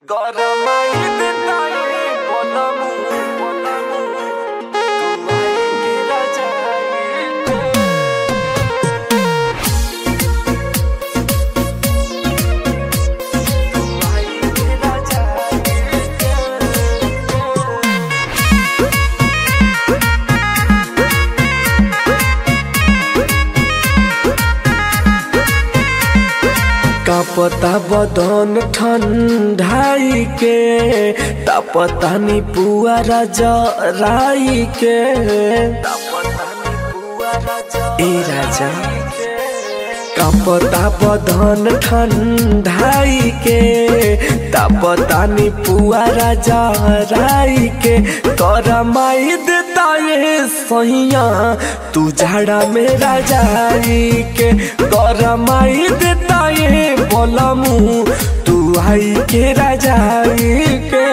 गरमाई देता ये बोलमु तुम्हारी गिरा जाए तुम्हारी गिरा जाए कापता बदन ठंडाई के तापतानी पुआरा जराई के ए राजा कापता बदन ठंडाई के तापतानी पुआरा जराई के गरमाई देता ये सैया तू झाड़ा मेरा जाई के गरमाई देता ये बोलमु तू आई के राजाई के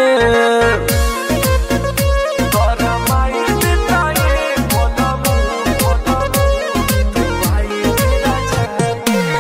गरमाई देता ये बोलमु तू आई के राजाई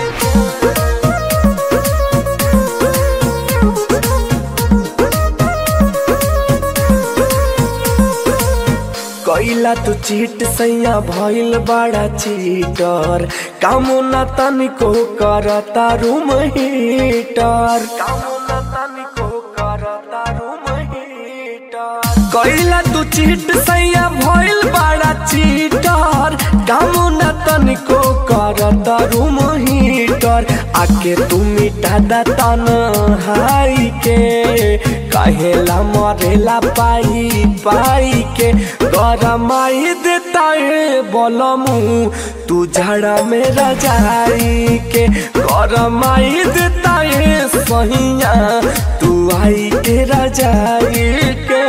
कैला तू चीट सैया भइल बड़ा चीटर कामो न तनिको करता रूम हीटर कामो न तनिको करता रूम हीटर कैला तू चीट सैया भइल बड़ा चीटर कामो न तनिको करता रूम हीटर आके तू मिटा दा तन्हाई के कहेला मरेला पाई पाई के गरमाई देता है बोलमु तू झाड़ा मेरा जाई के गरमाई देता है सहिया तू आई के राजाई के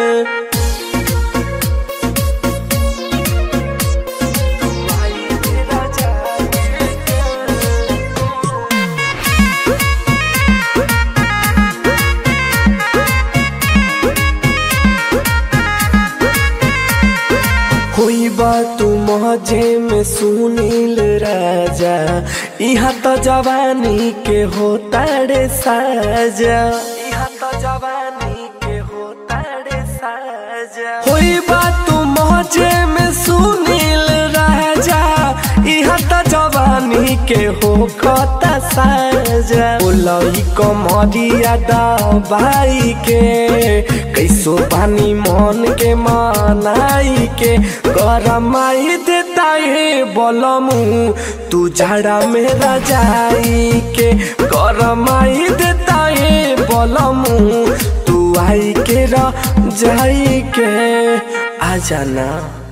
कोई बात मौजे में सुनील राजा यहाँ तो जवानी के होता रे साजा यहाँ तो जवानी के होता रे साजा कोई बात मौजे में सुनील राजा यहाँ तो जवानी के हो कता साजा बोलई कमरिया दबाई के कैसो पानी मन के मनाई के गरमाई देता है बोलमु तू झाड़ा मेरा जाई के गरमाई देता है बोलमु तू आई के रह जाई के आ जाना।